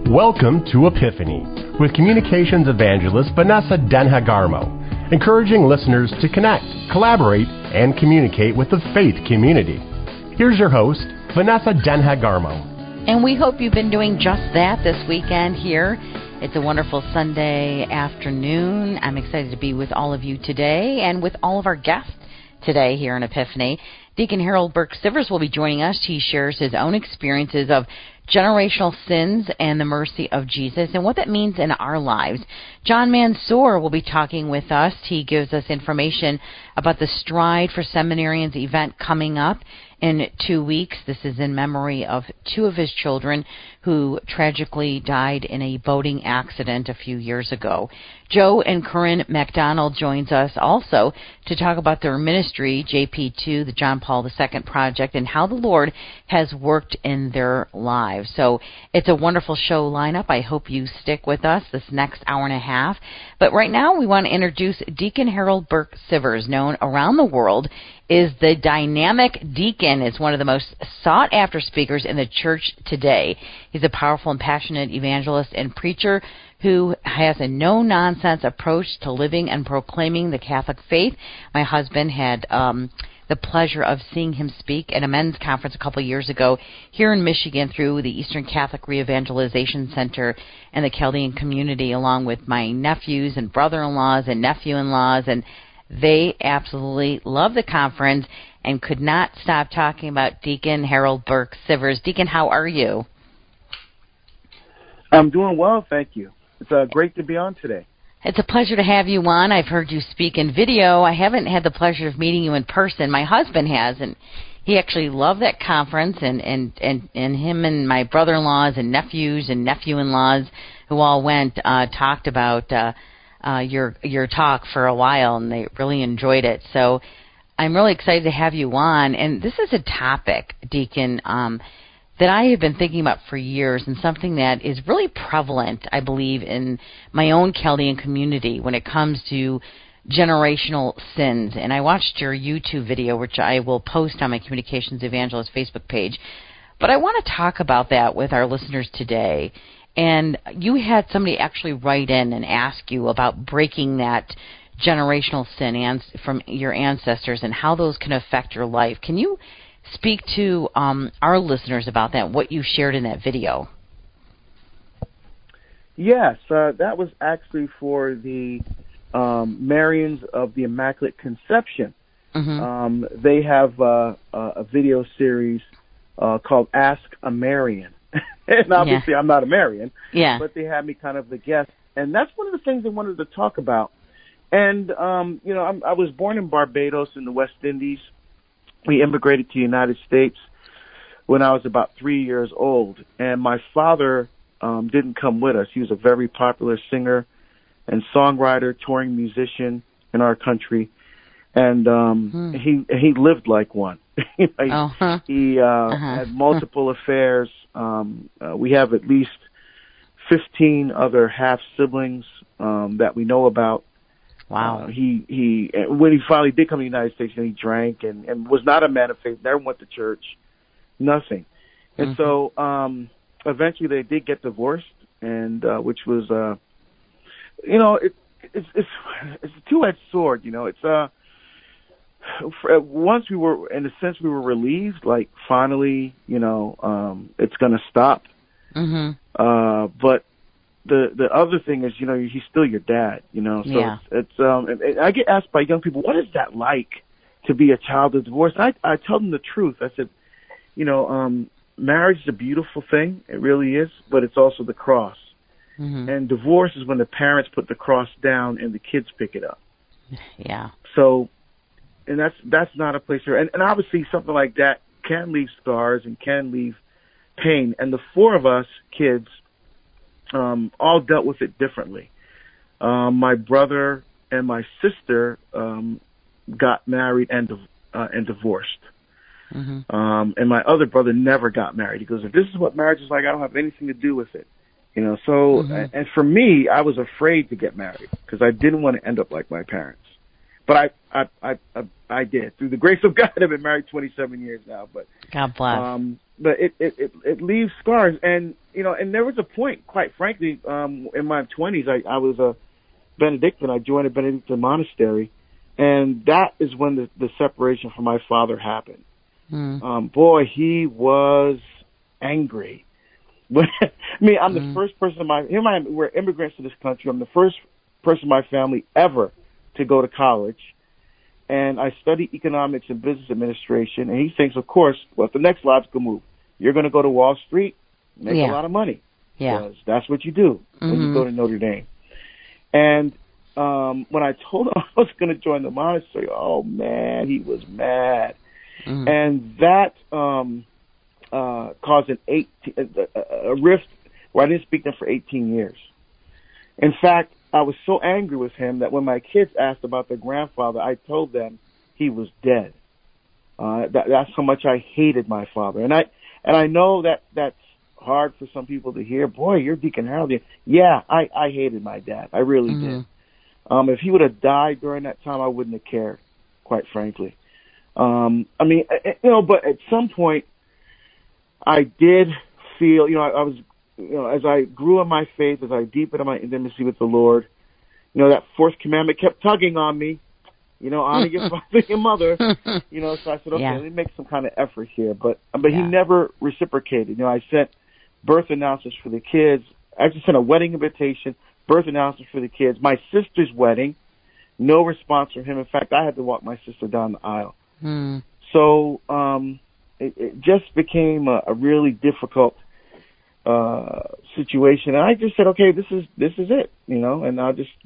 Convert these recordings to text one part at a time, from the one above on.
Welcome to Epiphany with communications evangelist Vanessa Denha-Garmo, encouraging listeners to connect, collaborate, and communicate with the faith community. Here's your host, Vanessa Denha-Garmo. And we hope you've been doing just that this weekend here. It's a wonderful Sunday afternoon. I'm excited to be with all of you today and with all of our guests today here in Epiphany. Deacon Harold Burke-Sivers will be joining us. He shares his own experiences of generational sins and the mercy of Jesus and what that means in our lives. John Mansour will be talking with us. He gives us information about the Stride for Seminarians event coming up in 2 weeks. This is in memory of two of his children who tragically died in a boating accident a few years ago. Joe and Corinne MacDonald joins us also to talk about their ministry, JP2, the John Paul II Project, and how the Lord has worked in their lives. So it's a wonderful show lineup. I hope you stick with us this next hour and a half. But right now we want to introduce Deacon Harold Burke-Sivers, known around the world is the dynamic deacon, is one of the most sought-after speakers in the church today. He's a powerful and passionate evangelist and preacher who has a no-nonsense approach to living and proclaiming the Catholic faith. My husband had the pleasure of seeing him speak at a men's conference a couple years ago here in Michigan through the Eastern Catholic Re-Evangelization Center and the Chaldean community, along with my nephews and brother-in-laws and nephew-in-laws, and they absolutely love the conference and could not stop talking about Deacon Harold Burke-Sivers. Deacon, how are you? I'm doing well, thank you. It's great to be on today. It's a pleasure to have you on. I've heard you speak in video. I haven't had the pleasure of meeting you in person. My husband has, and he actually loved that conference, and him and my brother-in-laws and nephews and nephew-in-laws who all went talked about your talk for a while, and they really enjoyed it. So I'm really excited to have you on. And this is a topic, Deacon, that I have been thinking about for years, and something that is really prevalent, I believe, in my own Chaldean community when it comes to generational sins. And I watched your YouTube video, which I will post on my Communications Evangelist Facebook page. But I want to talk about that with our listeners today. And you had somebody actually write in and ask you about breaking that generational sin from your ancestors and how those can affect your life. Can you speak to our listeners about that, what you shared in that video? Yes, that was actually for the Marians of the Immaculate Conception. Mm-hmm. They have a video series called Ask a Marian. And obviously I'm not a Marian, but they had me kind of the guest. And that's one of the things they wanted to talk about. And, I was born in Barbados in the West Indies. We immigrated to the United States when I was about 3 years old. And my father didn't come with us. He was a very popular singer and songwriter, touring musician in our country. And he lived like one. He had multiple affairs. We have at least 15 other half siblings that we know about. Wow. He when he finally did come to the United States, he drank and was not a man of faith. Never went to church. Nothing. And so eventually they did get divorced, and which was it's a two-edged sword. It's once we were, in a sense, we were relieved, like finally, it's going to stop. But the other thing is, he's still your dad, so it's I get asked by young people, what is that like to be a child of divorce? I tell them the truth. I said, marriage is a beautiful thing. It really is, but it's also the cross. And divorce is when the parents put the cross down and the kids pick it up. Yeah. So, and that's not a place where, and obviously something like that can leave scars and can leave pain. And the four of us kids all dealt with it differently. My brother and my sister got married and divorced. And my other brother never got married. He goes, if this is what marriage is like, I don't have anything to do with it. So, and for me, I was afraid to get married because I didn't want to end up like my parents. But I did. Through the grace of God, I've been married 27 years now. But God bless. But it leaves scars, and and there was a point, quite frankly, in my 20s, I was a Benedictine. I joined a Benedictine monastery, and that is when the separation from my father happened. Boy, he was angry. I mean, I'm the first person we're immigrants to this country. I'm the first person in my family ever to go to college. And I studied economics and business administration. And he thinks, of course, what's the next logical move? You're going to go to Wall Street, make a lot of money. Yeah. Because that's what you do when you go to Notre Dame. And when I told him I was going to join the monastery, oh, man, he was mad. And that caused a rift where I didn't speak to him for 18 years. In fact, I was so angry with him that when my kids asked about their grandfather, I told them he was dead. That's how much I hated my father. And I know that that's hard for some people to hear. Boy, you're Deacon Harold. Yeah, I hated my dad. I really did. If he would have died during that time, I wouldn't have cared, quite frankly. I mean, but at some point, I did feel, I was, as I grew in my faith, as I deepened in my intimacy with the Lord, that fourth commandment kept tugging on me, honor your father and your mother, so I said, okay, let me make some kind of effort here. But he never reciprocated. I sent birth announcements for the kids. I just sent a wedding invitation, birth announcements for the kids. My sister's wedding, no response from him. In fact, I had to walk my sister down the aisle. So it just became a really difficult situation. And I just said, okay, this is it, and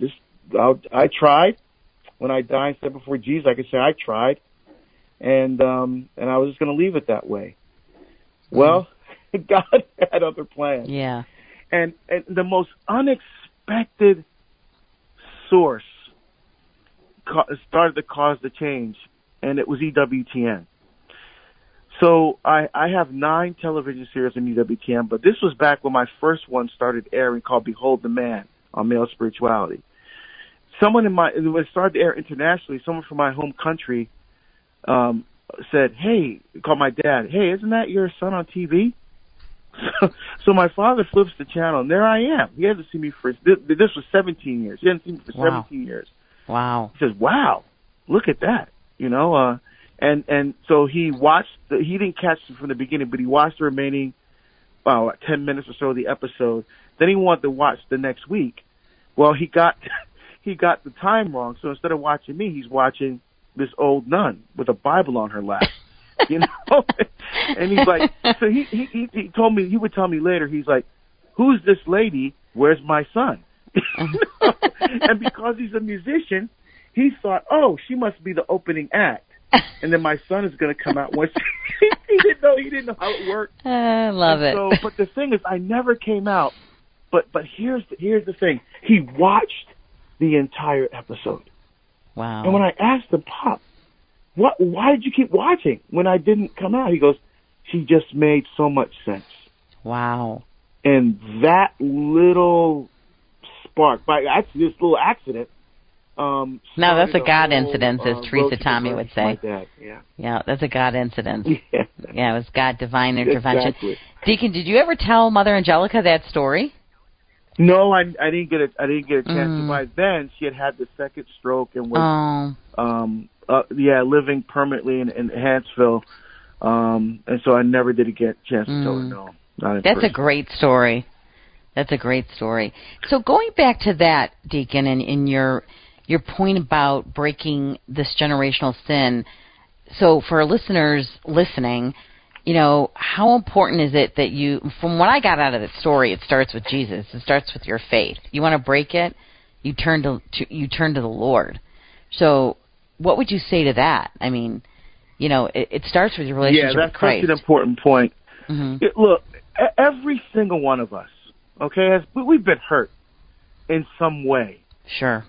I tried. When I died and said before Jesus, I could say I tried, and I was just going to leave it that way. Well, God had other plans. Yeah. And the most unexpected source started to cause the change, and it was EWTN. So I have 9 television series on EWTN, but this was back when my first one started airing, called Behold the Man on Male Spirituality. When it started to air internationally, someone from my home country said, hey, called my dad, hey, isn't that your son on TV? So my father flips the channel, and there I am. He hasn't seen me for, this was 17 years. He hadn't seen me for 17 years. Wow. He says, wow, look at that, and so he watched, he didn't catch it from the beginning, but he watched the remaining, 10 minutes or so of the episode. Then he wanted to watch the next week. Well, he got the time wrong, so instead of watching me, he's watching this old nun with a Bible on her lap. And he's like, so he told me, he would tell me later, he's like, who's this lady? Where's my son? And because he's a musician, he thought, oh, she must be the opening act. And then my son is going to come out once. He didn't know how it worked. I love it. So, but the thing is, I never came out. But here's the thing. He watched the entire episode. Wow. And when I asked him, Pop, why did you keep watching when I didn't come out? He goes, she just made so much sense. Wow. And that little spark, by actually this little accident. No, that's a God incident, as Teresa Tommy would say. My dad, yeah, that's a God incident. Yeah, it was God divine intervention. Exactly. Deacon, did you ever tell Mother Angelica that story? No, I didn't get a chance to. By then, she had the second stroke and was living permanently in Hanceville, and so I never did get a chance to tell her. No, not in That's person. a great story. That's a great story. So going back to that, Deacon, and in your point about breaking this generational sin. So for our listeners listening, how important is it that you, from what I got out of the story, it starts with Jesus. It starts with your faith. You want to break it, you turn to the Lord. So what would you say to that? I mean, it starts with your relationship with Christ. Yeah, that's such an important point. Mm-hmm. Look, every single one of us, okay, we've been hurt in some way. Sure.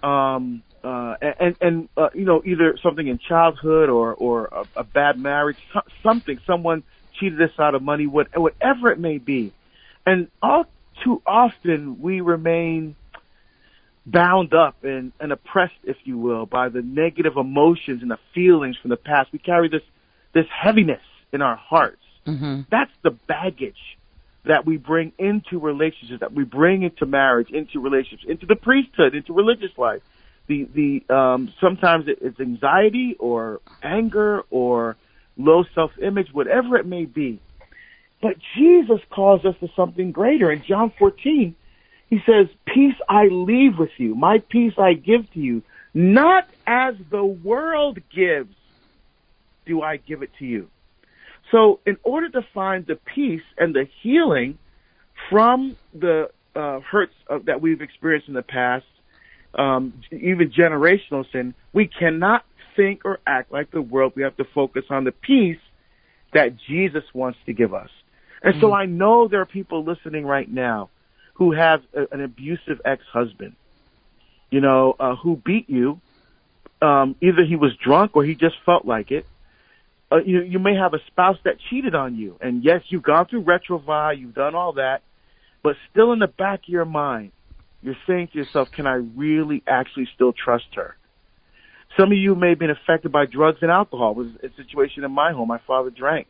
Either something in childhood or a bad marriage, someone cheated us out of money, whatever it may be. And all too often we remain bound up and oppressed, if you will, by the negative emotions and the feelings from the past. We carry this heaviness in our hearts. Mm-hmm. That's the baggage that we bring into relationships, that we bring into marriage, into relationships, into the priesthood, into religious life. Sometimes it's anxiety or anger or low self-image, whatever it may be. But Jesus calls us to something greater. In John 14, he says, peace I leave with you, my peace I give to you, not as the world gives do I give it to you. So in order to find the peace and the healing from the hurts that we've experienced in the past, even generational sin, we cannot think or act like the world. We have to focus on the peace that Jesus wants to give us. And so I know there are people listening right now who have an abusive ex-husband, who beat you. Either he was drunk or he just felt like it. You may have a spouse that cheated on you. And yes, you've gone through retrovi, you've done all that, but still in the back of your mind, you're saying to yourself, can I really actually still trust her? Some of you may have been affected by drugs and alcohol. It was a situation in my home. My father drank.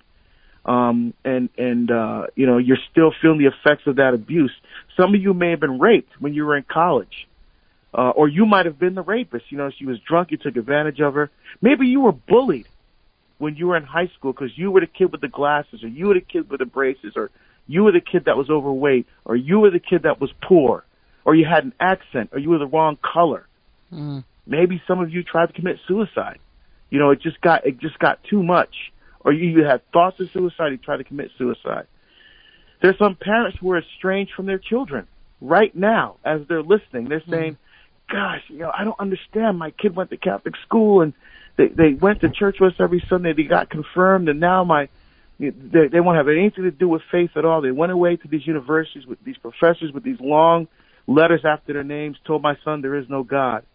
You're still feeling the effects of that abuse. Some of you may have been raped when you were in college. Or you might have been the rapist. She was drunk, you took advantage of her. Maybe you were bullied when you were in high school because you were the kid with the glasses, or you were the kid with the braces, or you were the kid that was overweight, or you were the kid that was poor, or you had an accent, or you were the wrong color. Maybe some of you tried to commit suicide. It just got too much. Or you had thoughts of suicide, you tried to commit suicide. There's some parents who are estranged from their children right now as they're listening. They're saying, gosh, I don't understand. My kid went to Catholic school and they went to church with us every Sunday. They got confirmed, and now they won't have anything to do with faith at all. They went away to these universities with these professors with these long letters after their names, told my son there is no God.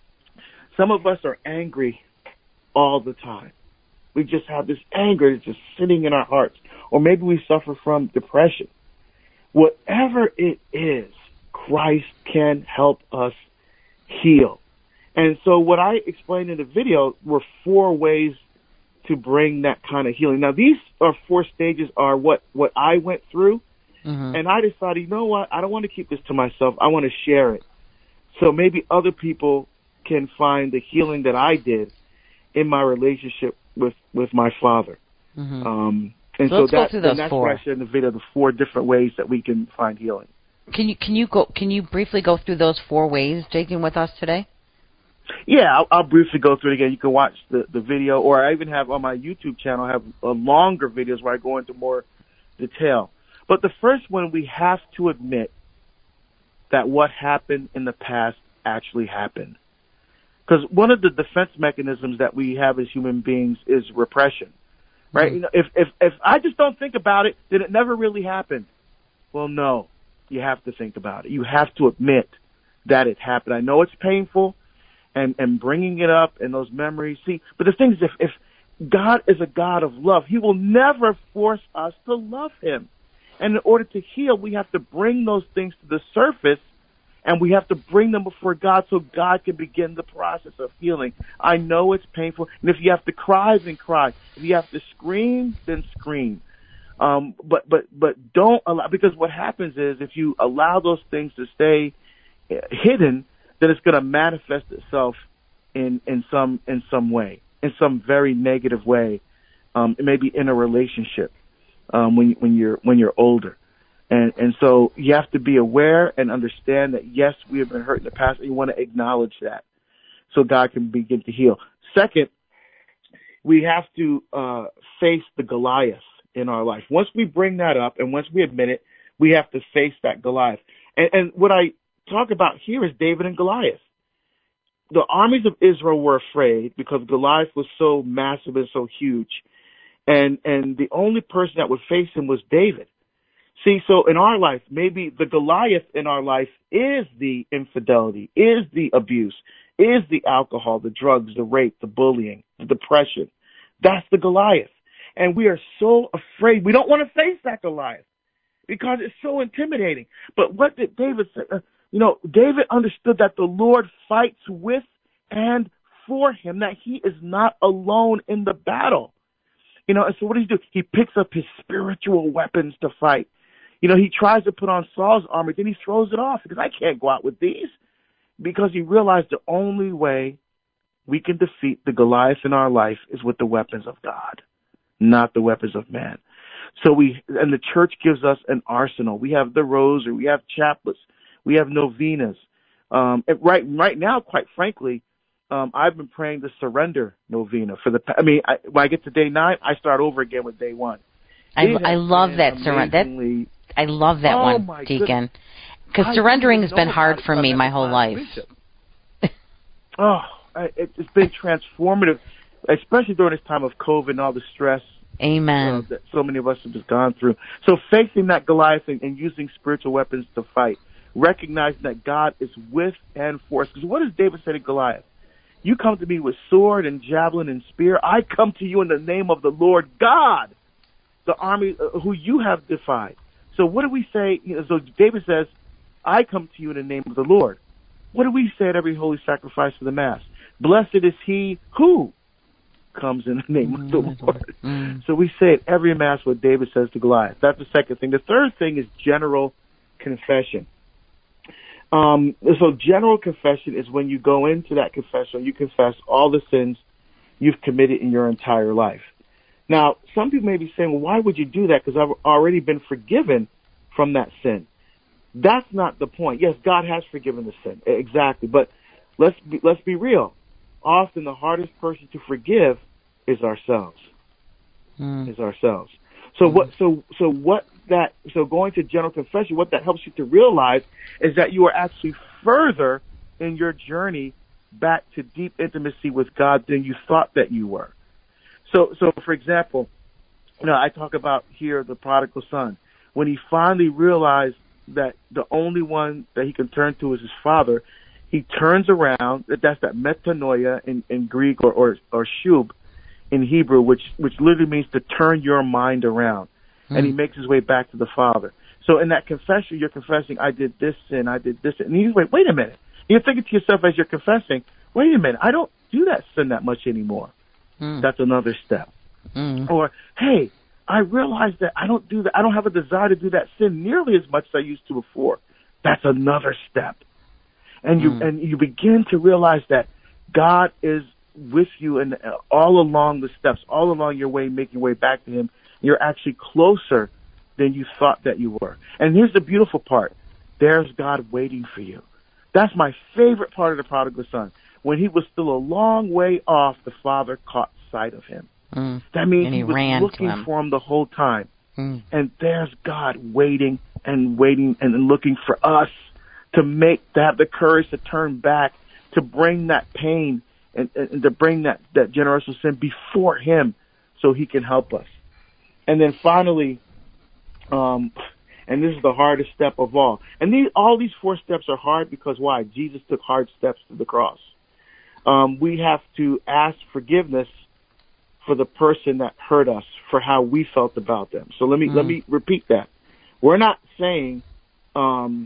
Some of us are angry all the time. We just have this anger that's just sitting in our hearts. Or maybe we suffer from depression. Whatever it is, Christ can help us heal. And so what I explained in the video were 4 ways to bring that kind of healing. Now, these are 4 stages are what I went through. Mm-hmm. And I decided, you know what? I don't want to keep this to myself. I want to share it. So maybe other people can find the healing that I did in my relationship with my father. Mm-hmm. And so that's why I shared in the video the 4 different ways that we can find healing. Can you briefly go through those 4 ways, Jason, with us today? Yeah, I'll briefly go through it again. You can watch the video, or I even have on my YouTube channel, I have longer videos where I go into more detail. But the first one, we have to admit that what happened in the past actually happened. Because one of the defense mechanisms that we have as human beings is repression, right? Mm-hmm. If I just don't think about it, then it never really happened. Well, no, you have to think about it. You have to admit that it happened. I know it's painful, and bringing it up and those memories. See, but the thing is, if God is a God of love, He will never force us to love Him. And in order to heal, we have to bring those things to the surface, and we have to bring them before God so God can begin the process of healing. I know it's painful, and if you have to cry, then cry. If you have to scream, then scream. But don't allow, because what happens is if you allow those things to stay hidden, then it's going to manifest itself in some way, in some very negative way. Maybe in a relationship when you're older. And so you have to be aware and understand that, yes, we have been hurt in the past, and you want to acknowledge that so God can begin to heal. Second, we have to face the Goliath in our life. Once we bring that up and once we admit it, we have to face that Goliath. And what I talk about here is David and Goliath. The armies of Israel were afraid because Goliath was so massive and so huge. And the only person that would face him was David. See, so in our life, maybe the Goliath in our life is the infidelity, is the abuse, is the alcohol, the drugs, the rape, the bullying, the depression. That's the Goliath. And we are so afraid. We don't want to face that Goliath because it's so intimidating. But what did David say? David understood that the Lord fights with and for him, that he is not alone in the battle. And so what does he do? He picks up his spiritual weapons to fight. He tries to put on Saul's armor, then he throws it off because I can't go out with these, because he realized the only way we can defeat the Goliath in our life is with the weapons of God, not the weapons of man. So and the church gives us an arsenal. We have the rosary, we have chaplets, we have novenas. And right now, quite frankly, I've been praying the surrender novena when I get to day 9, I start over again with day 1. I love that surrender. I love that one, Deacon, because surrendering has been hard for me my whole life. It's been transformative, especially during this time of COVID and all the stress. Amen. That so many of us have just gone through. So facing that Goliath and using spiritual weapons to fight, recognizing that God is with and for us. Because what does David say to Goliath? You come to me with sword and javelin and spear. I come to you in the name of the Lord God, the army who you have defied. So what do we say? So David says, I come to you in the name of the Lord. What do we say at every holy sacrifice of the Mass? Blessed is he who comes in the name of the Lord. So we say at every Mass what David says to Goliath. That's the second thing. The third thing is general confession. So general confession is when you go into that confession, you confess all the sins you've committed in your entire life. Now, some people may be saying, well, why would you do that? Because I've already been forgiven from that sin. That's not the point. Yes, God has forgiven the sin. Exactly. But let's be real. Often the hardest person to forgive is ourselves. So going to general confession, what that helps you to realize is that you are actually further in your journey back to deep intimacy with God than you thought that you were. So for example, I talk about here the prodigal son. When he finally realized that the only one that he can turn to is his father, he turns around. That's that metanoia in Greek or shub in Hebrew, which literally means to turn your mind around. And he makes his way back to the Father. So in that confession, you're confessing, I did this sin, I did this sin. And you wait a minute. You're thinking to yourself as you're confessing, wait a minute, I don't do that sin that much anymore. That's another step. Or, hey, I realize that I don't do that. I don't have a desire to do that sin nearly as much as I used to before. That's another step. And you begin to realize that God is with you and all along the steps, all along your way, making your way back to him. You're actually closer than you thought that you were. And here's the beautiful part. There's God waiting for you. That's my favorite part of the prodigal son. When he was still a long way off, the Father caught sight of him. That means he was looking for him the whole time. And there's God waiting and looking for us to have the courage to turn back, to bring that pain and to bring that generational sin before him so he can help us. And then finally, and this is the hardest step of all. And all these 4 steps are hard because why? Jesus took hard steps to the cross. We have to ask forgiveness for the person that hurt us, for how we felt about them. So let me repeat that. We're not saying, I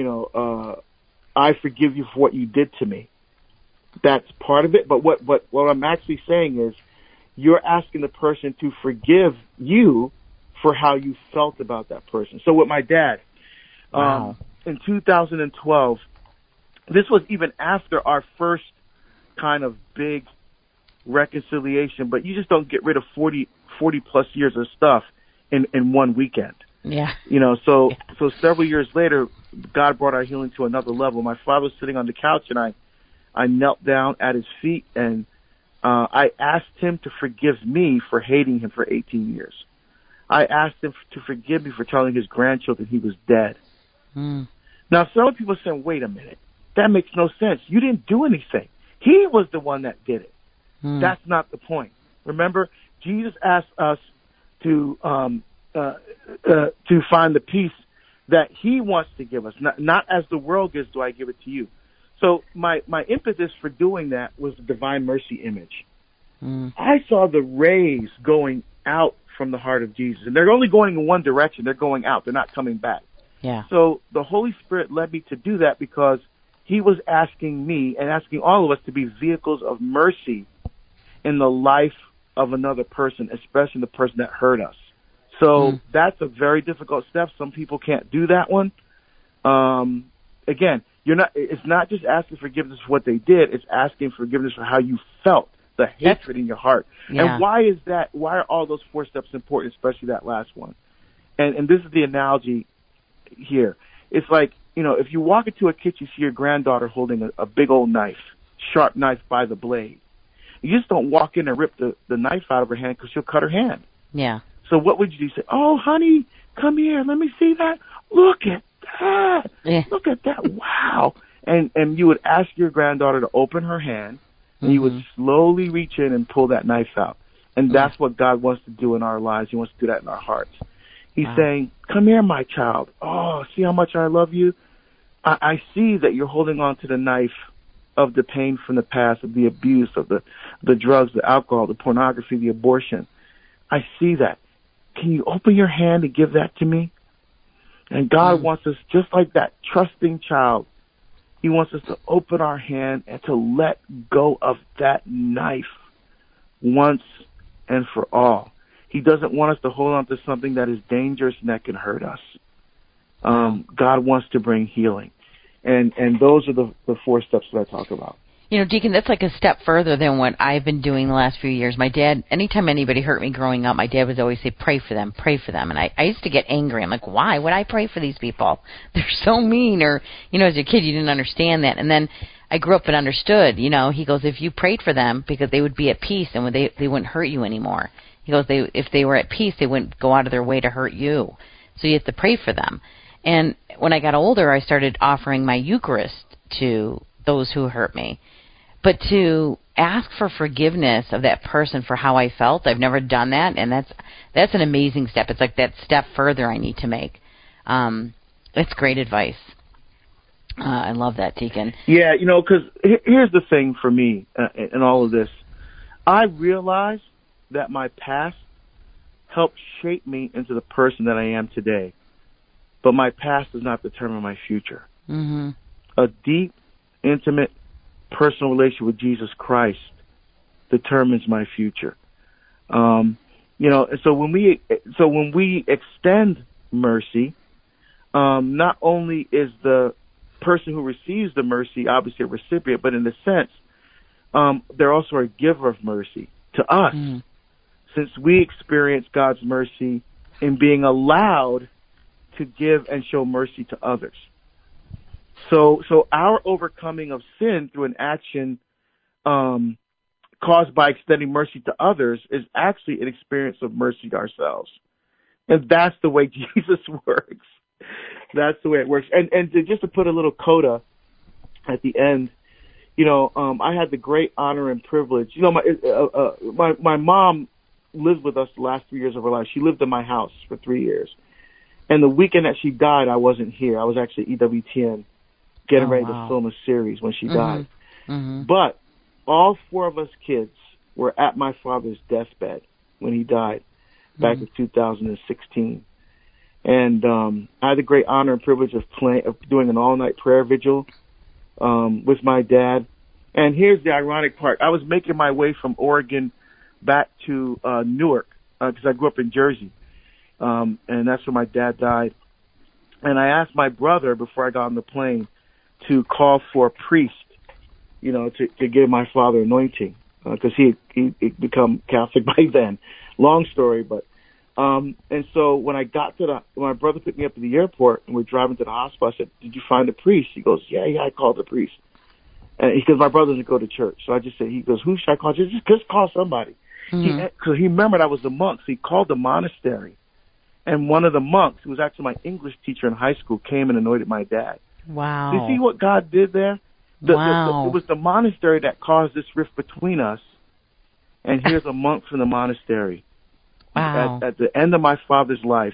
forgive you for what you did to me. That's part of it. But what I'm actually saying is, you're asking the person to forgive you for how you felt about that person. So with my dad, in 2012, this was even after our first kind of big reconciliation, but you just don't get rid of 40 plus years of stuff in one weekend. Yeah. So several years later, God brought our healing to another level. My father was sitting on the couch, and I knelt down at his feet, and I asked him to forgive me for hating him for 18 years. I asked him to forgive me for telling his grandchildren he was dead. Now, some people are saying, wait a minute, that makes no sense. You didn't do anything. He was the one that did it. That's not the point. Remember, Jesus asked us to find the peace that he wants to give us. Not as the world gives do I give it to you. So my impetus for doing that was the Divine Mercy image. I saw the rays going out from the heart of Jesus, and they're only going in one direction. They're going out. They're not coming back. Yeah. So the Holy Spirit led me to do that because he was asking me and asking all of us to be vehicles of mercy in the life of another person, especially the person that hurt us. So that's a very difficult step. Some people can't do that one. Again, it's not just asking forgiveness for what they did, it's asking forgiveness for how you felt, the hatred in your heart. Yeah. And why is that? Why are all those 4 steps important, especially that last one? And this is the analogy here. It's like, if you walk into a kitchen, you see your granddaughter holding a big old knife, sharp knife by the blade. You just don't walk in and rip the knife out of her hand because she'll cut her hand. Yeah. So what would you do? Say, oh, honey, come here. Let me see that. Look at that. Yeah. Look at that. Wow. And you would ask your granddaughter to open her hand, and you would slowly reach in and pull that knife out. And that's what God wants to do in our lives. He wants to do that in our hearts. He's saying, come here, my child. Oh, see how much I love you? I see that you're holding on to the knife of the pain from the past, of the abuse, of the drugs, the alcohol, the pornography, the abortion. I see that. Can you open your hand and give that to me? And God wants us, just like that trusting child, he wants us to open our hand and to let go of that knife once and for all. He doesn't want us to hold on to something that is dangerous and that can hurt us. God wants to bring healing. And those are the 4 steps that I talk about. Deacon, that's like a step further than what I've been doing the last few years. My dad, anytime anybody hurt me growing up, my dad would always say, pray for them, pray for them. And I used to get angry. I'm like, why would I pray for these people? They're so mean. Or, as a kid, you didn't understand that. And then I grew up and understood, he goes, if you prayed for them because they would be at peace and they wouldn't hurt you anymore. He goes, if they were at peace, they wouldn't go out of their way to hurt you. So you have to pray for them. And when I got older, I started offering my Eucharist to those who hurt me. But to ask for forgiveness of that person for how I felt, I've never done that, and that's an amazing step. It's like that step further I need to make. It's great advice. I love that, Deacon. Yeah, because here's the thing for me in all of this. I realize that my past helped shape me into the person that I am today, but my past does not determine my future. Mm-hmm. A deep, intimate, personal relationship with Jesus Christ determines my future. And so when we extend mercy, not only is the person who receives the mercy obviously a recipient, but in a sense, they're also a giver of mercy to us, since we experience God's mercy in being allowed to give and show mercy to others. So our overcoming of sin through an action caused by extending mercy to others is actually an experience of mercy to ourselves. And that's the way Jesus works. That's the way it works. And just to put a little coda at the end, I had the great honor and privilege. My mom lived with us the last 3 years of her life. She lived in my house for 3 years. And the weekend that she died, I wasn't here. I was actually at EWTN getting ready to film a series when she died. Mm-hmm. But all 4 of us kids were at my father's deathbed when he died back in 2016. And I had the great honor and privilege of doing an all-night prayer vigil with my dad. And here's the ironic part. I was making my way from Oregon back to Newark because I grew up in Jersey. And that's where my dad died. And I asked my brother before I got on the plane to call for a priest, to give my father anointing, because he become Catholic by then. Long story, but and so when I got when my brother picked me up at the airport and we're driving to the hospital, I said, "Did you find a priest?" He goes, "Yeah, I called the priest." And because my brother doesn't go to church, so I just said, he goes, "Who should I call?" Just call somebody. Because he remembered I was the monk, so he called the monastery. And one of the monks, who was actually my English teacher in high school, came and anointed my dad. Wow. You see what God did there? Wow. It was the monastery that caused this rift between us. And here's a monk from the monastery. Wow. At the end of my father's life.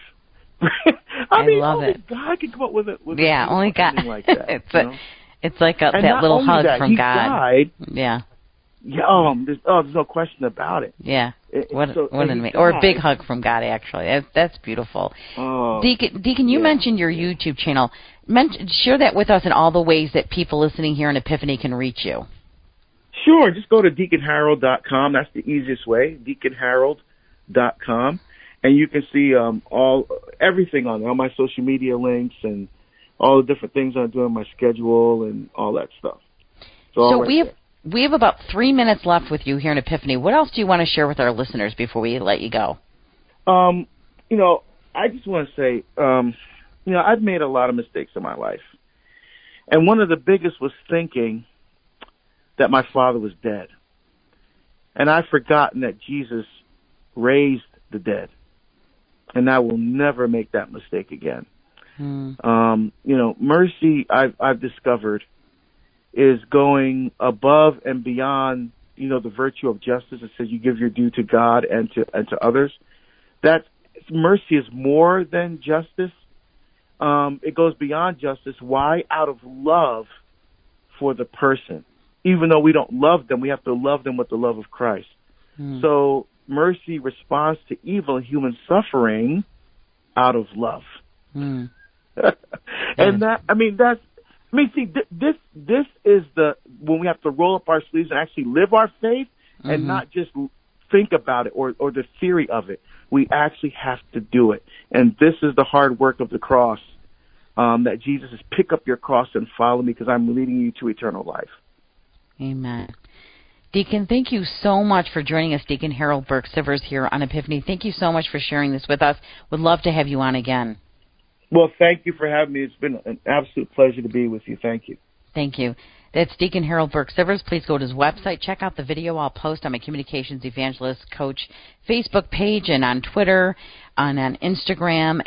I mean, love only it. God can come up with only God. Like that. It's like that little hug from he God. Died, yeah. Yeah. There's no question about it. Yeah. Or a big hug from God, actually. That's beautiful. Oh, Deacon, you mentioned your YouTube channel. Share that with us and all the ways that people listening here in Epiphany can reach you. Sure. Just go to DeaconHarold.com. That's the easiest way, DeaconHarold.com. And you can see everything on there, all my social media links and all the different things I'm doing, my schedule and all that stuff. So we have about 3 minutes left with you here in Epiphany. What else do you want to share with our listeners before we let you go? I just want to say, I've made a lot of mistakes in my life. And one of the biggest was thinking that my father was dead. And I've forgotten that Jesus raised the dead. And I will never make that mistake again. Mercy, I've discovered, is going above and beyond, the virtue of justice. It says you give your due to God and to others. That mercy is more than justice. It goes beyond justice. Why? Out of love for the person. Even though we don't love them, we have to love them with the love of Christ. So mercy responds to evil human suffering out of love. And this is when we have to roll up our sleeves and actually live our faith and not just think about it or the theory of it. We actually have to do it. And this is the hard work of the cross, that Jesus says, pick up your cross and follow me because I'm leading you to eternal life. Amen. Deacon, thank you so much for joining us, Deacon Harold Burke-Sivers here on Epiphany. Thank you so much for sharing this with us. Would love to have you on again. Well, thank you for having me. It's been an absolute pleasure to be with you. Thank you. Thank you. That's Deacon Harold Burke-Sivers. Please go to his website. Check out the video I'll post on my Communications Evangelist Coach Facebook page and on Twitter and on Instagram.